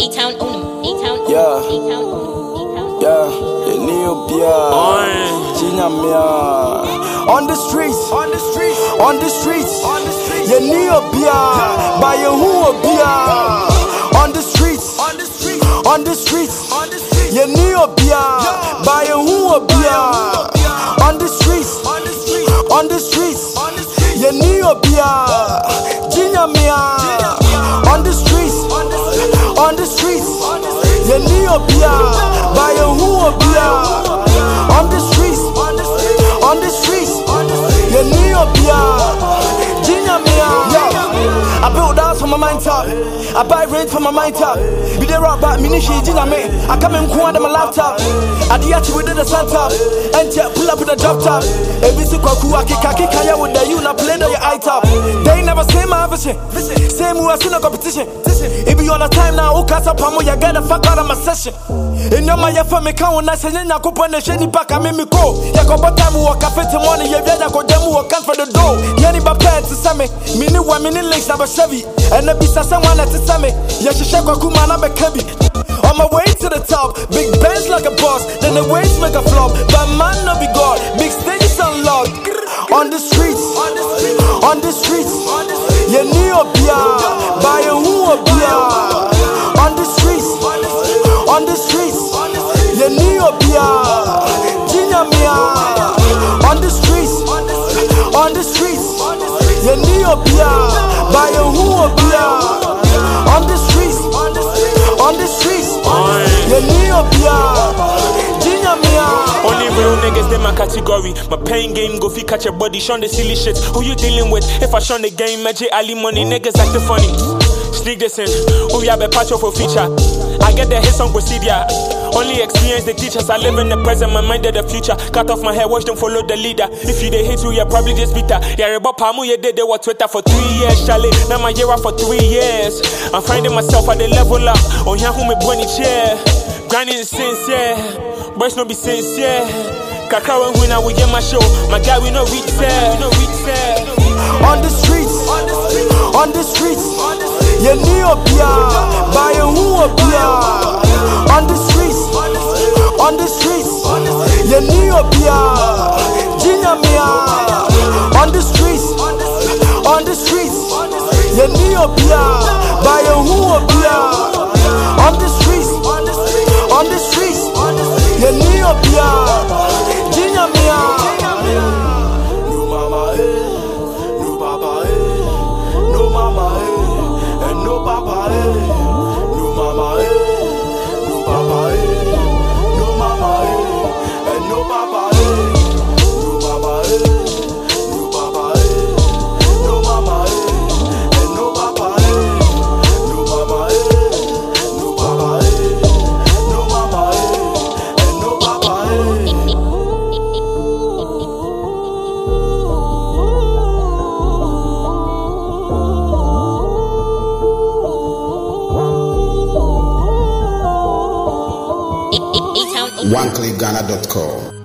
A-Town on them. A-Town on them. Yeah. A-Town on them. Yeah, the Neopia, Chinamia. On the streets, on the streets, on the streets, on the streets. The Neopia, by your Huopia. On the streets, on the streets, on the streets, on the streets. The Neopia, by your Huopia. On the streets, on the streets, on the streets, on the streets. The Neopia, Chinamia. On the streets, on the streets, on the streets. The Neopia, by your Huopia. On the streets, on the streets, on the streets. The Neopia, Jinamia. I build house for my mind top. I buy rent for my mind top. Be there rock back, minishi Jiname. I come in quad on my laptop. I diachi with the sun top. And pull up with a drop top. ABC Kwaku, I kick kaya with the you, not play on your eye top. They never say my vision. Same who I see no competition. It be on a time now, who cast up on you get the fuck out of my session. In your my for me count, I say, I could put the shady back, I made me go. You got what time walk, I fit the money, you better go them walk out for the door. Yanni Bapet to Sammy, minute 1 minute late, number Chevy. And the beast of someone at the Sammy. Yes, you shake Kumana Bekebi. On my way to the top, big bands like a boss, then the waves make a flop. But man, no be God, big stages unlocked. On the streets, on the streets, on the streets, on the streets. You Neopia, by a Huopia. On the streets, on the streets, the Neopia, Jinamia. On the streets, on the streets, the Neopia, by a Huopia. On the streets, on the streets, the Neopia, Jinamia. Only real niggas, they my category. My pain game, go fi catch your body, shun the silly shit. Who you dealing with? If I shun the game, Magic Ali money, niggas acting funny. Sneak this in, who ya be patch for feature. I get the hits on procedure. Only experience the teachers. I live in the present, my mind of the future. Cut off my hair, watch them follow the leader. If you they hate you, you're probably just bitter. Yeah, about Pamu, you did they were Twitter for 3 years. Chalet, now my year for 3 years. I'm finding myself at the level up. Oh, yeah, who me bunny chair. Grinding is sincere, boys no be sincere. Kakara when I will get my show. My guy, we no reach there. On the streets, on the streets, on the streets. You Neopia, by a Huopia. On the streets, on the streets, you Neopia, Jinamia. On the streets, on the streets, you Neopia, by a Huopia. On the streets, on the streets, you Neopia, Jinamia. No mama, no papa, no mama, and no papa, no mama, no papa, no mama, and no papa, no mama, no papa, no mama, and no papa, no mama, no papa, no mama, and no papa. A-Town on them. OneClickGhana.com